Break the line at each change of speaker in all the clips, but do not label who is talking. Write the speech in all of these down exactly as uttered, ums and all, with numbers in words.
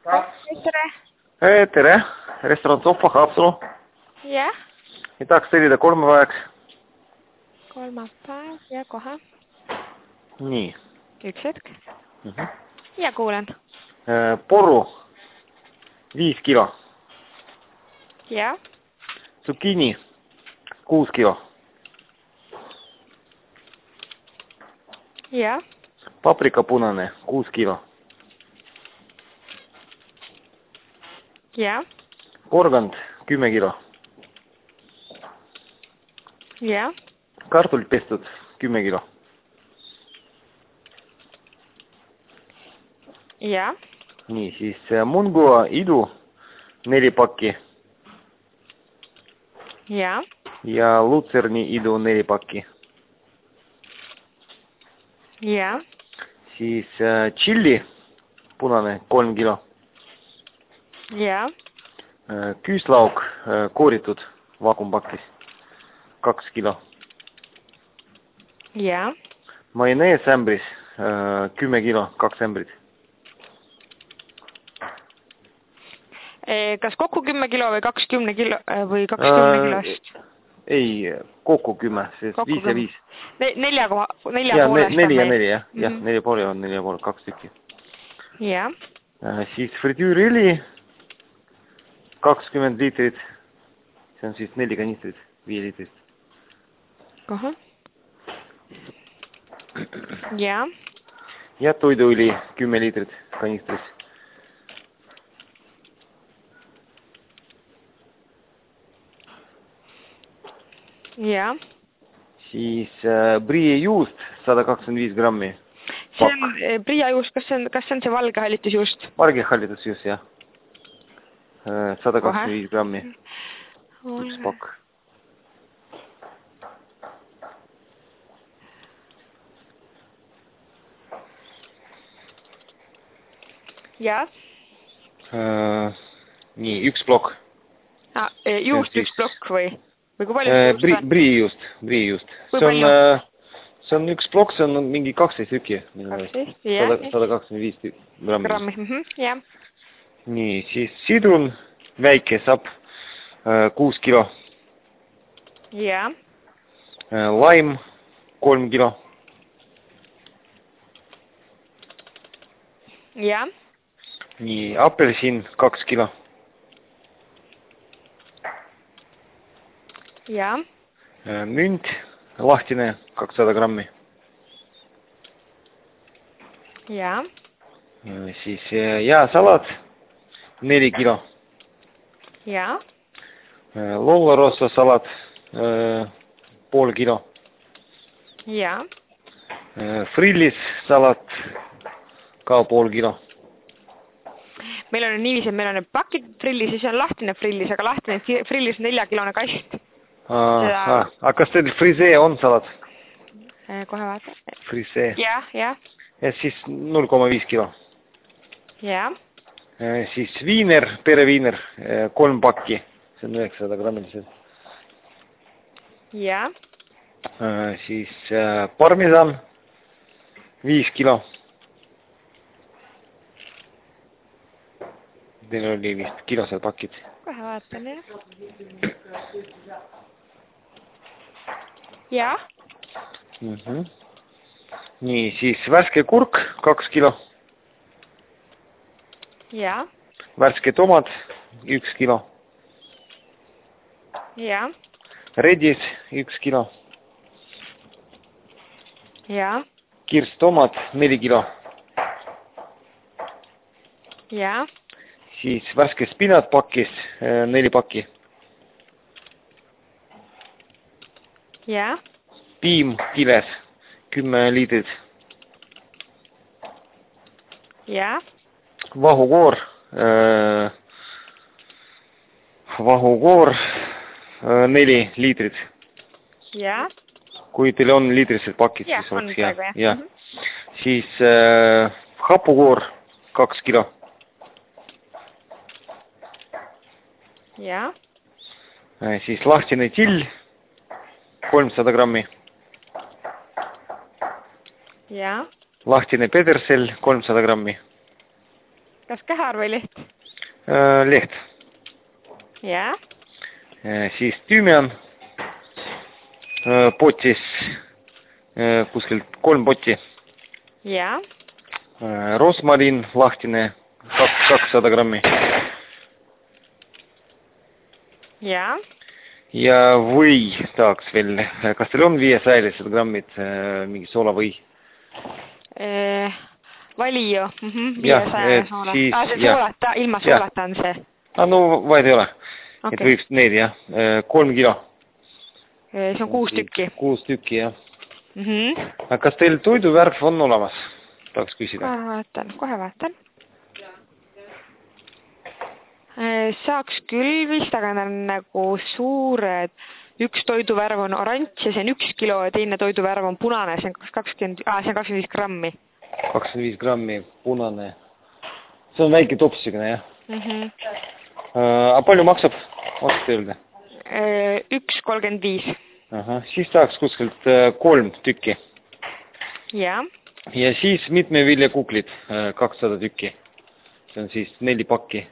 tere. tere, restoran Sohva Haapsalu.
jah.
Ja tahaks tellida kolmapäevaks.
kolmapäev ja kohe.
Nii.
Üks hetk.
Mm -hmm.
Ja kuulen.
Porru. Viis kilo.
Ja.
Zucchini. Kuus kilo.
Ja.
Paprika punane. Kuus kilo.
Ja.
Porgand. Kümme kilo.
Ja.
Kartulit pestud. Kümme kilo.
Ja.
Nii, siis mungo idu. Neli pakki.
Ja.
Ja lutserni idu neli pakki.
Ja.
Siis äh, chili. Punane. Kolm kilo.
Ja.
Äh, küüslauk. Äh, kooritud. Vaakumpakis. Kaks kilo.
Ja.
Majonees ämbris. Äh, kümme kilo. Kaks ämbrit.
Kas kokku kümme kilo või kakskümmend kilo või kakskümmend kilost?
Ei, kokku kümme, sest kokku viis ja viis.
Ne, nelja, koha, nelja
ja,
poolest
ne, neli ja neli, jah.
Mm -hmm.
jah, neli poole on neli ja poole, kaks tükki.
Ja.
Äh, siis fritüüriõli. kakskümmend liitrit. See on siis neli kanistrit, viie liitrist.
Kohe. Ja.
Ja toiduõli, kümme liitrit kanistris.
Ja.
Siis äh, brie juust sada kakskümmend viis grammi.
See on eh, brie juust, kas see on, kas see on see valge hallitusjuust?
Valge hallitusjuust, jah. Äh, sada kakskümmend viis grammi. Üks pakk.
Ja.
Äh, nii, üks plokk.
Ah, juust üks plokk või? Või kui palju
äh, brie, brie juust, brie juust. See on, äh, see on üks plokk, see on mingi kaksteist tükki.
kaksteist, jah.
sada kakskümmend viis grammi.
Grammi, mhm, jah.
Nii, siis sidrun, väike sapp, äh, kuus kilo.
Ja.
Äh, laim, kolm kilo.
Ja.
Nii, apelsin, kaks kilo.
Ja.
Äh, münt, lahtine, kakssada grammi.
Ja.
Äh, siis äh, jääsalat, neli kilo.
Ja.
Äh, lollarossa salat, äh, pool kilo.
Ja.
Äh, frillis salat, ka pool kilo.
Meil on niiviisi, et meil on need pakid frillis ja siis on lahtine frillis, aga lahtine frillis neljakilone kast.
Aha, aga kas teil frisee on salat?
Kohe vaata.
Frisee.
Jah, jah.
Ja siis null koma viis kilo.
Jah.
Siis viiner, pereviiner, kolm pakki. See on üheksasada grammilised.
Jah.
Siis parmesan, viis kilo. Teil oli vist kilosed pakid.
Kohe vaatan, jah. Jah.
Mm -hmm. Nii, siis värske kurk, kaks kilo.
Jah.
Värske tomat, üks kilo.
Jah.
Redis, üks kilo.
Jah.
Kirstomat, neli kilo.
Jah.
Siis värske spinat pakis, neli pakki.
Jah.
Piim kiles, kümme liitrit.
Jah.
Vahukoor, äh, vahukoor, äh, neli liitrit.
Jah.
Kui teil on liitrised pakid,
ja,
siis oleks
hea.
Ja. Mm -hmm. Siis äh, hapukoor, kaks kilo.
Jah.
Äh, siis lahtine till, kolmsada grammi.
Jah.
Lahtine pedersel, kolmsada grammi.
kas kähar või leht?
Leht.
Jaa.
Siis tüümian potis, kuskilt kolm poti.
Jaa.
Rosmarin lahtine, kakssada grammi.
Jaa.
Ja või tahaks veel, kas teil on viiesajalised grammid mingi soola või?
Vali ju, viiesaja soola. Ah, see soolata, ilma soolata on see.
Ah, no vaid ei ole. Et võib need, jah. Kolm kilo.
See on kuus tükki.
Kuus tükki, jah. Kas teil toiduvärv on olemas? Tahaks küsida.
Kohe vaatan, kohe vaatan. Saaks küll vist, aga need on nagu suured. Üks toiduvärv on oranž ja see on üks kilo ja teine toiduvärv on punane. See on kakskümmend, ah, see on kakskümmend viis grammi.
kakskümmend viis grammi punane. See on väike topsigane, jah? Mhm. Aga palju maksab? Oskate öelda?
üks kolmkümmend viis.
Aha, siis tahaks kuskilt kolm tükki.
Jaa.
Ja siis mitmeviljekuklid, kakssada tükki. See on siis neli pakki.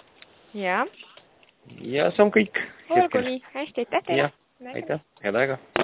Jaa.
Ja see on kõik.
Olgu nii, hästi, aitäh teile.
Jah, aitäh, head aega.